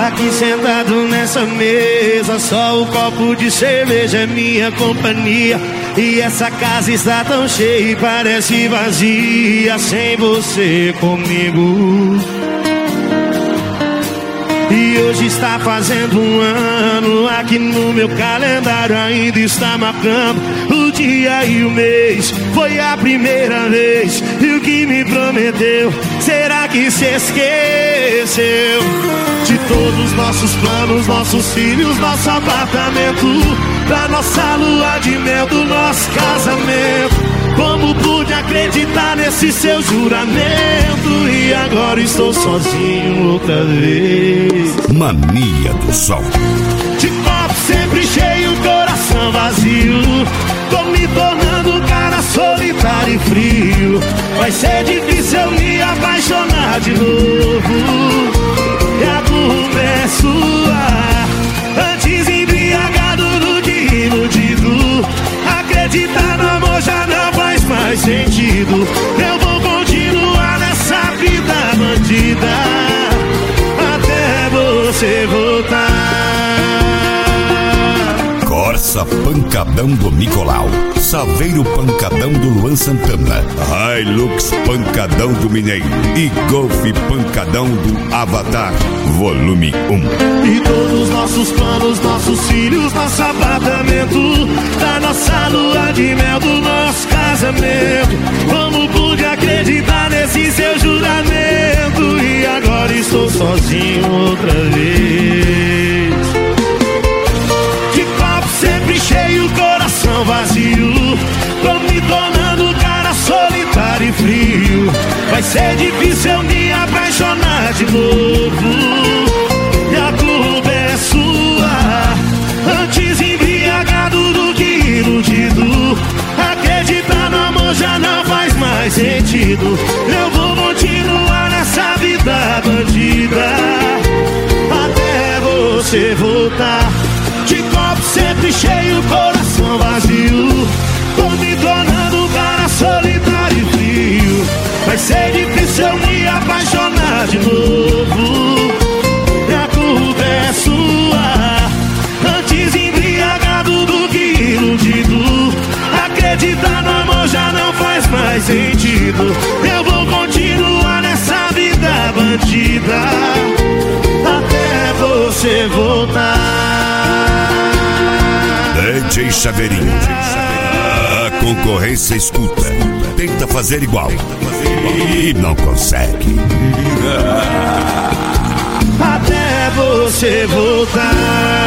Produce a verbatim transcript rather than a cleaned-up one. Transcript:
Aqui sentado nessa mesa, só o copo de cerveja é minha companhia. E essa casa está tão cheia e parece vazia sem você comigo. E hoje está fazendo um ano, aqui no meu calendário ainda está marcando o dia e o mês. Foi a primeira vez, e o que me prometeu, será que se esqueceu? De todos os nossos planos, nossos filhos, nosso apartamento, da nossa lua de mel, do nosso casamento. Como pude acreditar nesse seu juramento? E agora estou sozinho outra vez. Mania do Som. De copo sempre cheio, coração vazio. Tô me tornando um cara solitário e frio. Vai ser difícil eu me apaixonar de novo. E a culpa é sua. Antes embriagado do que iludido. Acreditar no amor já não faz mais sentido. Eu vou continuar nessa vida bandida até você voltar. Corsa Pancadão do Nicolau, Saveiro Pancadão do Luan Santana, Hilux Pancadão do Mineiro e Golf Pancadão do Avatar, volume um. E todos os nossos planos, nossos filhos, nosso apartamento, da nossa lua de mel, do nosso casamento. Como pude acreditar nesse seu juramento? E agora estou sozinho outra vez. De copo sempre cheio, coração vazio. Tô me tornando um cara solitário e frio. Vai ser difícil eu me apaixonar de novo. E a culpa é sua. Antes embriagado do que iludido. Acreditar no amor já não faz mais sentido. Eu vou continuar nessa vida bandida até você voltar. De copo sempre cheio, coração vazio. Tô me tornando um cara solitário e frio. Vai ser difícil eu me apaixonar de novo. E a culpa é sua. Antes embriagado do que iludido. Acreditar no amor já não faz mais sentido. Eu vou continuar nessa vida bandida até você voltar. D J Chaveirinho, a concorrência escuta, tenta fazer igual e não consegue. Até você voltar.